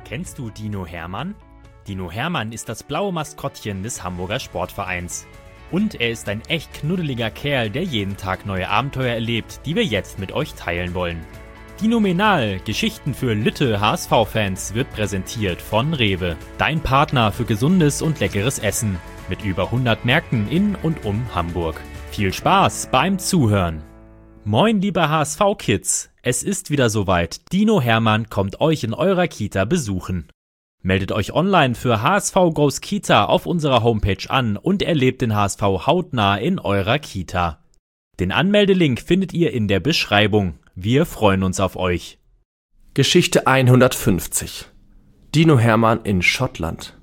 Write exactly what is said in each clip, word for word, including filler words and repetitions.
Kennst du Dino Hermann? Dino Hermann ist das blaue Maskottchen des Hamburger Sportvereins. Und er ist ein echt knuddeliger Kerl, der jeden Tag neue Abenteuer erlebt, die wir jetzt mit euch teilen wollen. Dinomenal, Geschichten für Lütte H S V-Fans, wird präsentiert von Rewe. Dein Partner für gesundes und leckeres Essen. Mit über hundert Märkten in und um Hamburg. Viel Spaß beim Zuhören. Moin liebe H S V-Kids, es ist wieder soweit. Dino Hermann kommt euch in eurer Kita besuchen. Meldet euch online für H S V Goes Kita auf unserer Homepage an und erlebt den H S V hautnah in eurer Kita. Den Anmeldelink findet ihr in der Beschreibung. Wir freuen uns auf euch. Geschichte hundertfünfzig. Dino Hermann in Schottland.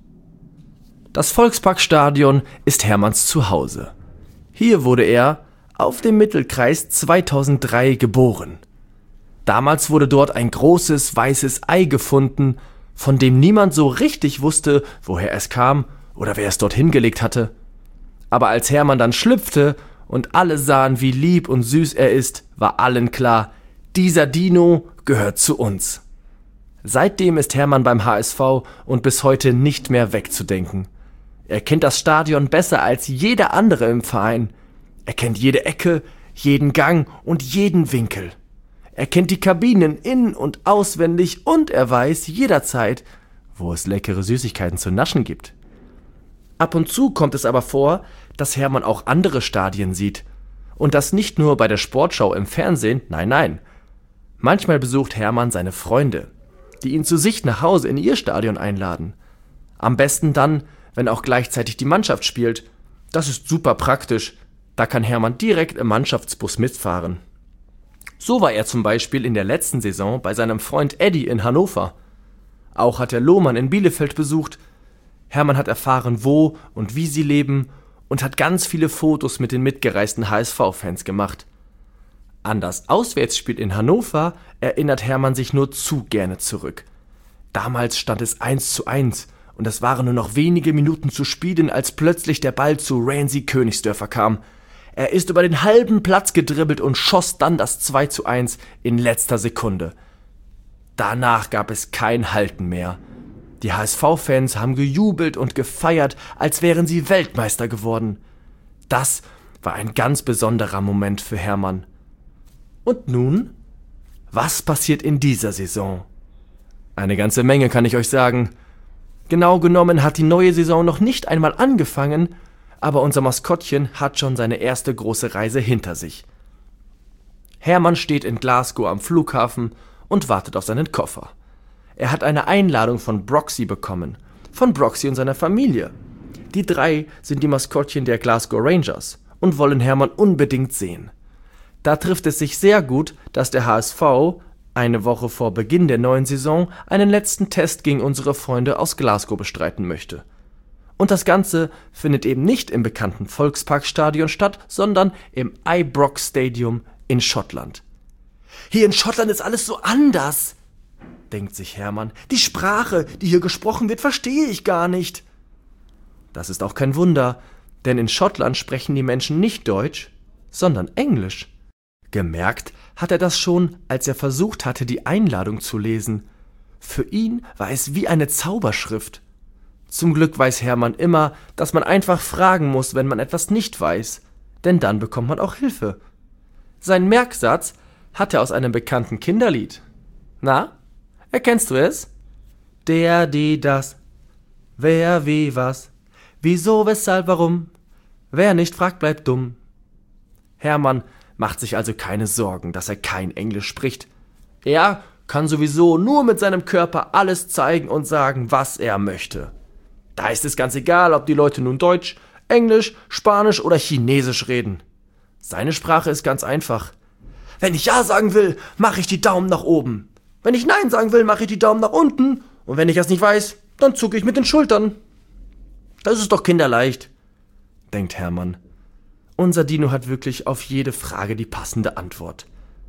Das Volksparkstadion ist Hermanns Zuhause. Hier wurde er auf dem Mittelkreis zweitausenddrei geboren. Damals wurde dort ein großes weißes Ei gefunden, von dem niemand so richtig wusste, woher es kam oder wer es dort hingelegt hatte. Aber als Hermann dann schlüpfte und alle sahen, wie lieb und süß er ist, war allen klar, dieser Dino gehört zu uns. Seitdem ist Hermann beim H S V und bis heute nicht mehr wegzudenken. Er kennt das Stadion besser als jeder andere im Verein. Er kennt jede Ecke, jeden Gang und jeden Winkel. Er kennt die Kabinen in- und auswendig und er weiß jederzeit, wo es leckere Süßigkeiten zu naschen gibt. Ab und zu kommt es aber vor, dass Hermann auch andere Stadien sieht. Und das nicht nur bei der Sportschau im Fernsehen, nein, nein. Manchmal besucht Hermann seine Freunde, die ihn zu sich nach Hause in ihr Stadion einladen. Am besten dann, wenn auch gleichzeitig die Mannschaft spielt. Das ist super praktisch. Da kann Hermann direkt im Mannschaftsbus mitfahren. So war er zum Beispiel in der letzten Saison bei seinem Freund Eddie in Hannover. Auch hat er Lohmann in Bielefeld besucht. Hermann hat erfahren, wo und wie sie leben und hat ganz viele Fotos mit den mitgereisten H S V-Fans gemacht. An das Auswärtsspiel in Hannover erinnert Hermann sich nur zu gerne zurück. Damals stand es eins zu eins und es waren nur noch wenige Minuten zu spielen, als plötzlich der Ball zu Randy Königsdörfer kam. Er ist über den halben Platz gedribbelt und schoss dann das zwei zu eins in letzter Sekunde. Danach gab es kein Halten mehr. Die H S V-Fans haben gejubelt und gefeiert, als wären sie Weltmeister geworden. Das war ein ganz besonderer Moment für Hermann. Und nun? Was passiert in dieser Saison? Eine ganze Menge, kann ich euch sagen. Genau genommen hat die neue Saison noch nicht einmal angefangen, aber unser Maskottchen hat schon seine erste große Reise hinter sich. Hermann steht in Glasgow am Flughafen und wartet auf seinen Koffer. Er hat eine Einladung von Broxy bekommen, von Broxy und seiner Familie. Die drei sind die Maskottchen der Glasgow Rangers und wollen Hermann unbedingt sehen. Da trifft es sich sehr gut, dass der H S V eine Woche vor Beginn der neuen Saison einen letzten Test gegen unsere Freunde aus Glasgow bestreiten möchte. Und das Ganze findet eben nicht im bekannten Volksparkstadion statt, sondern im Ibrox Stadium in Schottland. Hier in Schottland ist alles so anders, denkt sich Hermann. Die Sprache, die hier gesprochen wird, verstehe ich gar nicht. Das ist auch kein Wunder, denn in Schottland sprechen die Menschen nicht Deutsch, sondern Englisch. Gemerkt hat er das schon, als er versucht hatte, die Einladung zu lesen. Für ihn war es wie eine Zauberschrift. Zum Glück weiß Hermann immer, dass man einfach fragen muss, wenn man etwas nicht weiß, denn dann bekommt man auch Hilfe. Seinen Merksatz hat er aus einem bekannten Kinderlied. Na, erkennst du es? Der, die, das. Wer, wie, was. Wieso, weshalb, warum. Wer nicht fragt, bleibt dumm. Hermann macht sich also keine Sorgen, dass er kein Englisch spricht. Er kann sowieso nur mit seinem Körper alles zeigen und sagen, was er möchte. Da ist es ganz egal, ob die Leute nun Deutsch, Englisch, Spanisch oder Chinesisch reden. Seine Sprache ist ganz einfach. Wenn ich Ja sagen will, mache ich die Daumen nach oben. Wenn ich Nein sagen will, mache ich die Daumen nach unten. Und wenn ich es nicht weiß, dann zucke ich mit den Schultern. Das ist doch kinderleicht, denkt Hermann. Unser Dino hat wirklich auf jede Frage die passende Antwort.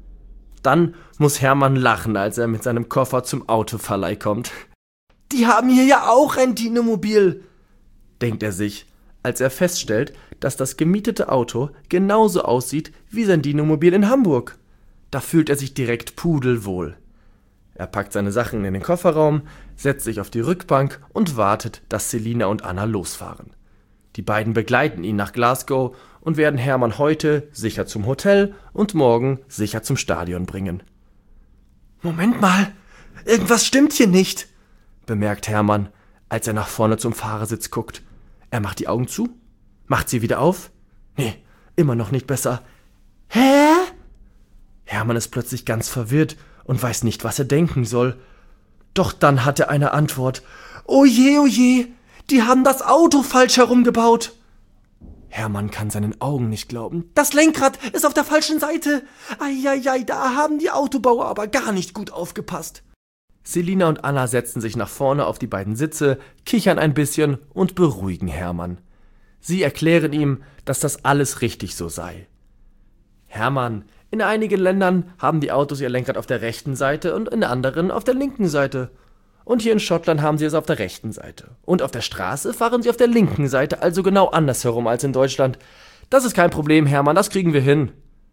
Dann muss Hermann lachen, als er mit seinem Koffer zum Autoverleih kommt. Die haben hier ja auch ein Dinomobil, denkt er sich, als er feststellt, dass das gemietete Auto genauso aussieht wie sein Dinomobil in Hamburg. Da fühlt er sich direkt pudelwohl. Er packt seine Sachen in den Kofferraum, setzt sich auf die Rückbank und wartet, dass Selina und Anna losfahren. Die beiden begleiten ihn nach Glasgow und werden Hermann heute sicher zum Hotel und morgen sicher zum Stadion bringen. »Moment mal, irgendwas stimmt hier nicht«, bemerkt Hermann, als er nach vorne zum Fahrersitz guckt. Er macht die Augen zu, macht sie wieder auf. Nee, immer noch nicht besser. »Hä?« Hermann ist plötzlich ganz verwirrt und weiß nicht, was er denken soll. Doch dann hat er eine Antwort. »Oh je, oh je, die haben das Auto falsch herumgebaut.« Hermann kann seinen Augen nicht glauben. »Das Lenkrad ist auf der falschen Seite. Eieiei, da haben die Autobauer aber gar nicht gut aufgepasst.« Selina und Anna setzen sich nach vorne auf die beiden Sitze, kichern ein bisschen und beruhigen Hermann. Sie erklären ihm, dass das alles richtig so sei. »Hermann, in einigen Ländern haben die Autos ihr Lenkrad auf der rechten Seite und in anderen auf der linken Seite. Und hier in Schottland haben sie es auf der rechten Seite. Und auf der Straße fahren sie auf der linken Seite, also genau andersherum als in Deutschland. Das ist kein Problem, Hermann, das kriegen wir hin.«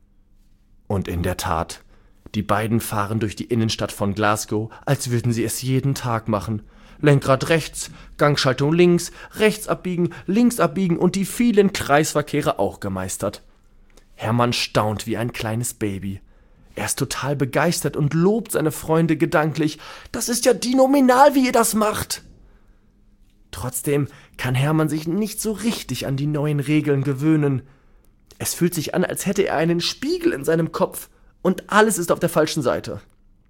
Und in der Tat, die beiden fahren durch die Innenstadt von Glasgow, als würden sie es jeden Tag machen. Lenkrad rechts, Gangschaltung links, rechts abbiegen, links abbiegen und die vielen Kreisverkehre auch gemeistert. Hermann staunt wie ein kleines Baby. Er ist total begeistert und lobt seine Freunde gedanklich. »Das ist ja phänomenal, wie ihr das macht!« Trotzdem kann Hermann sich nicht so richtig an die neuen Regeln gewöhnen. Es fühlt sich an, als hätte er einen Spiegel in seinem Kopf und alles ist auf der falschen Seite.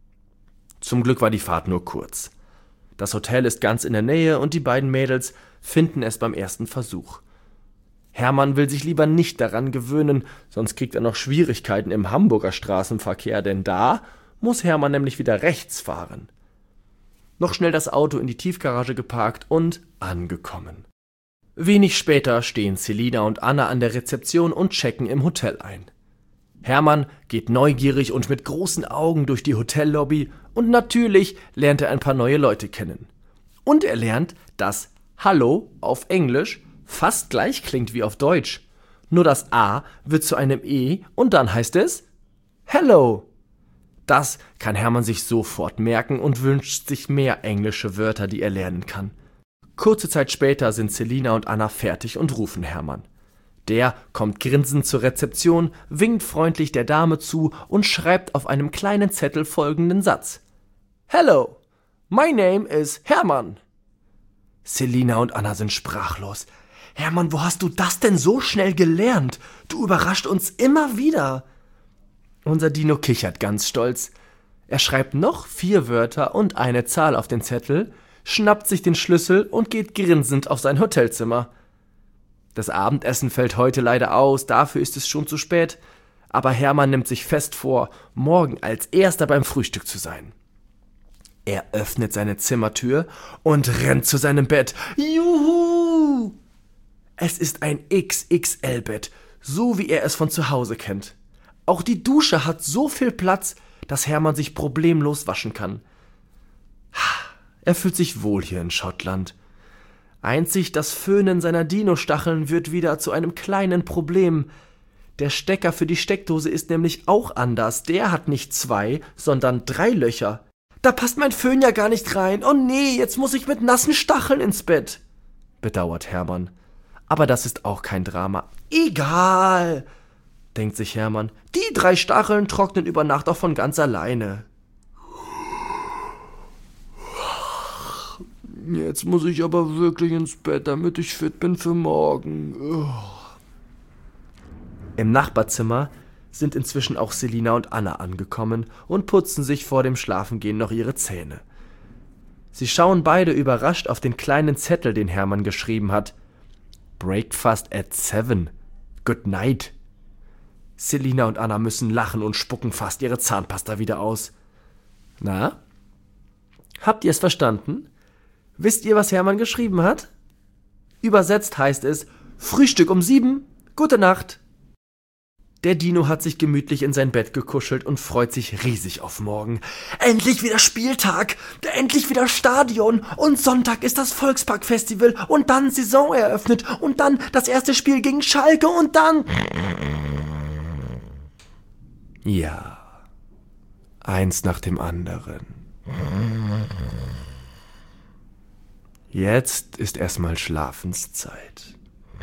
Zum Glück war die Fahrt nur kurz. Das Hotel ist ganz in der Nähe und die beiden Mädels finden es beim ersten Versuch. Hermann will sich lieber nicht daran gewöhnen, sonst kriegt er noch Schwierigkeiten im Hamburger Straßenverkehr, denn da muss Hermann nämlich wieder rechts fahren. Noch schnell das Auto in die Tiefgarage geparkt und angekommen. Wenig später stehen Selina und Anna an der Rezeption und checken im Hotel ein. Hermann geht neugierig und mit großen Augen durch die Hotellobby und natürlich lernt er ein paar neue Leute kennen. Und er lernt, dass Hallo auf Englisch fast gleich klingt wie auf Deutsch. Nur das A wird zu einem E und dann heißt es Hello. Das kann Hermann sich sofort merken und wünscht sich mehr englische Wörter, die er lernen kann. Kurze Zeit später sind Selina und Anna fertig und rufen Hermann. Der kommt grinsend zur Rezeption, winkt freundlich der Dame zu und schreibt auf einem kleinen Zettel folgenden Satz. Hello, my name is Hermann. Selina und Anna sind sprachlos. Hermann, wo hast du das denn so schnell gelernt? Du überrascht uns immer wieder. Unser Dino kichert ganz stolz. Er schreibt noch vier Wörter und eine Zahl auf den Zettel, schnappt sich den Schlüssel und geht grinsend auf sein Hotelzimmer. Das Abendessen fällt heute leider aus, dafür ist es schon zu spät. Aber Hermann nimmt sich fest vor, morgen als Erster beim Frühstück zu sein. Er öffnet seine Zimmertür und rennt zu seinem Bett. Juhu! Es ist ein X X L-Bett, so wie er es von zu Hause kennt. Auch die Dusche hat so viel Platz, dass Hermann sich problemlos waschen kann. Er fühlt sich wohl hier in Schottland. Einzig das Föhnen seiner Dino-Stacheln wird wieder zu einem kleinen Problem. Der Stecker für die Steckdose ist nämlich auch anders. Der hat nicht zwei, sondern drei Löcher. Da passt mein Föhn ja gar nicht rein. Oh nee, jetzt muss ich mit nassen Stacheln ins Bett, bedauert Hermann. Aber das ist auch kein Drama. Egal, denkt sich Hermann. Die drei Stacheln trocknen über Nacht auch von ganz alleine. Jetzt muss ich aber wirklich ins Bett, damit ich fit bin für morgen. Im Nachbarzimmer sind inzwischen auch Selina und Anna angekommen und putzen sich vor dem Schlafengehen noch ihre Zähne. Sie schauen beide überrascht auf den kleinen Zettel, den Hermann geschrieben hat. Breakfast at seven. Good night. Selina und Anna müssen lachen und spucken fast ihre Zahnpasta wieder aus. Na? Habt ihr es verstanden? Wisst ihr, was Hermann geschrieben hat? Übersetzt heißt es, Frühstück um sieben, gute Nacht. Der Dino hat sich gemütlich in sein Bett gekuschelt und freut sich riesig auf morgen. Endlich wieder Spieltag, endlich wieder Stadion und Sonntag ist das Volksparkfestival und dann Saison eröffnet und dann das erste Spiel gegen Schalke und dann... Ja, eins nach dem anderen. Jetzt ist erstmal Schlafenszeit.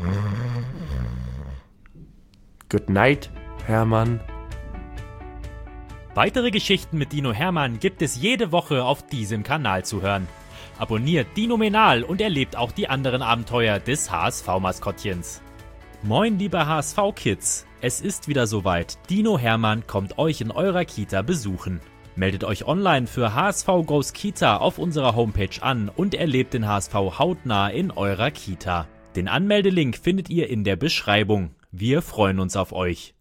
Good night, Hermann. Weitere Geschichten mit Dino Hermann gibt es jede Woche auf diesem Kanal zu hören. Abonniert Dinomenal und erlebt auch die anderen Abenteuer des H S V-Maskottchens. Moin liebe H S V-Kids, es ist wieder soweit. Dino Hermann kommt euch in eurer Kita besuchen. Meldet euch online für H S V Goes Kita auf unserer Homepage an und erlebt den H S V hautnah in eurer Kita. Den Anmeldelink findet ihr in der Beschreibung. Wir freuen uns auf euch.